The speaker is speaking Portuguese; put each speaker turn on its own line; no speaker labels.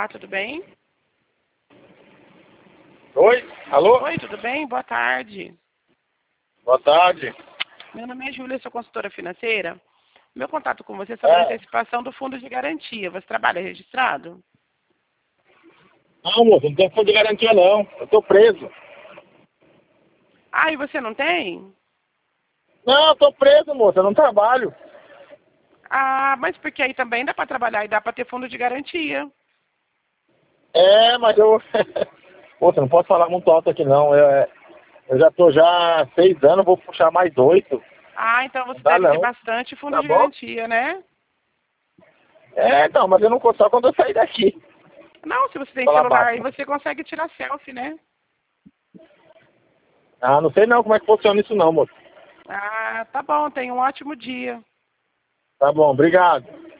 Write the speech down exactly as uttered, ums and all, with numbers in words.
Olá, tudo bem?
Oi, alô?
Oi, tudo bem? Boa tarde.
Boa tarde.
Meu nome é Júlia, sou consultora financeira. Meu contato com você é sobre a
É.
antecipação do fundo de garantia. Você trabalha registrado?
Não, moço, não tem fundo de garantia não. Eu tô preso.
Ah, e você não tem?
Não, eu tô preso, moço, eu não trabalho.
Ah, mas porque aí também dá para trabalhar e dá para ter fundo de garantia.
É, mas eu... Moço, eu não posso falar muito alto aqui não. Eu, é, eu já tô já há seis anos, vou puxar mais oito.
Ah, então
Não
você
dá
deve ter
não.
bastante fundo
Tá
de
bom?
garantia, né?
É, não, mas eu não consigo só quando eu sair daqui.
Não, se você tem
Falar
celular
baixo.
aí, você consegue tirar selfie, né?
Ah, não sei não como é que funciona isso não, moço.
Ah, tá bom, tenha um ótimo dia.
Tá bom, obrigado.